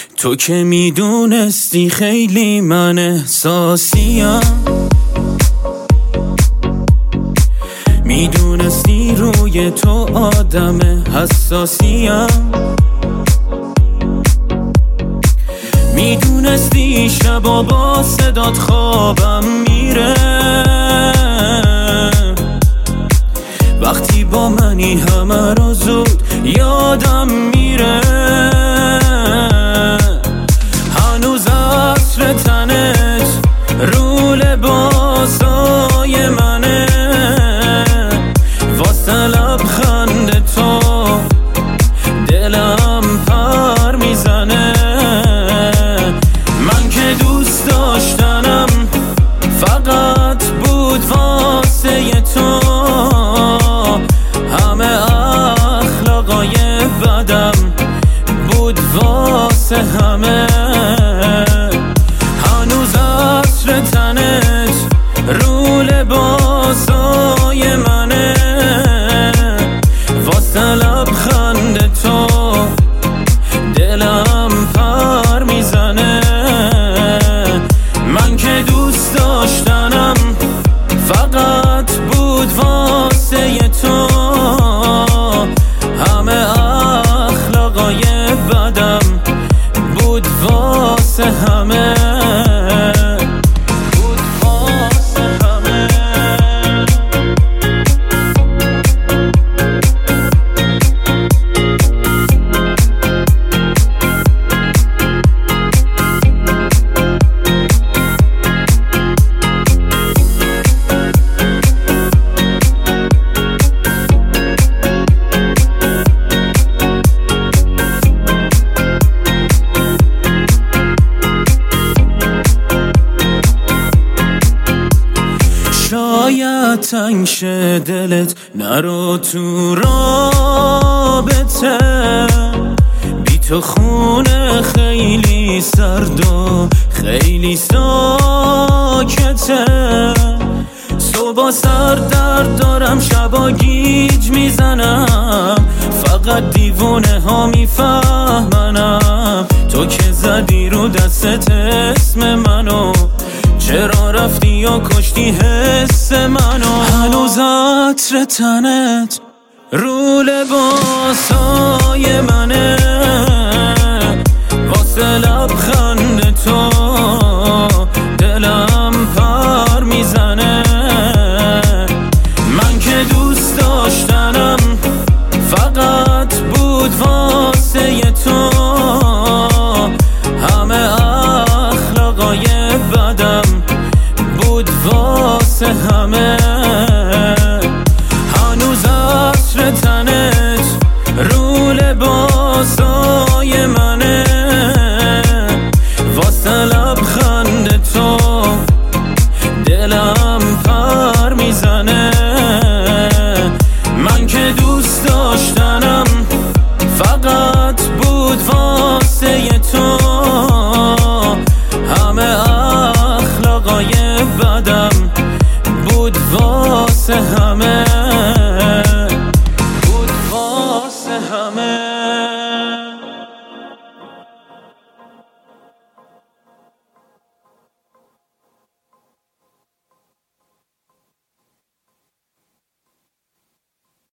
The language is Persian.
تو که میدونستی خیلی من احساسیم، میدونستی روی تو آدم حساسیم، میدونستی شبا با صدات خوابم میره، وقتی با منی همه رو زود یادم میره. هنوز عطر تنت رو لباسای منه، واسه لبخند تو دلم پر میزنه. من که دوست داشتنم فقط بود واسه تو، همه اخلاقای بدم بود واسه همه. هنوز عطر تنت رو لباسای منه، واسه لبخند تو دلم پر میزنه. من که دوست داشتنم فقط بود واسه تو، همه اخلاقای بدم بود واسه همه. شاید تنگ شه دلت نرو تو رابطه، بی تو خونه خیلی سرد و خیلی ساکته. صبح سر درد دارم شبا گیج میزنم، فقط دیوونه ها میفهمنم. تو که زدی رو دستت اسم منو، چرا رفتی و کشتی حس منو؟ هنوز عطر تنت رو لباسای منه، واسه لبخند تو دلم پر میزنه. من که دوست داشتنم فقط بود واسه تو، همه اخلاقای بدم بود واسه همه. هنوز عطر تنت رو لباس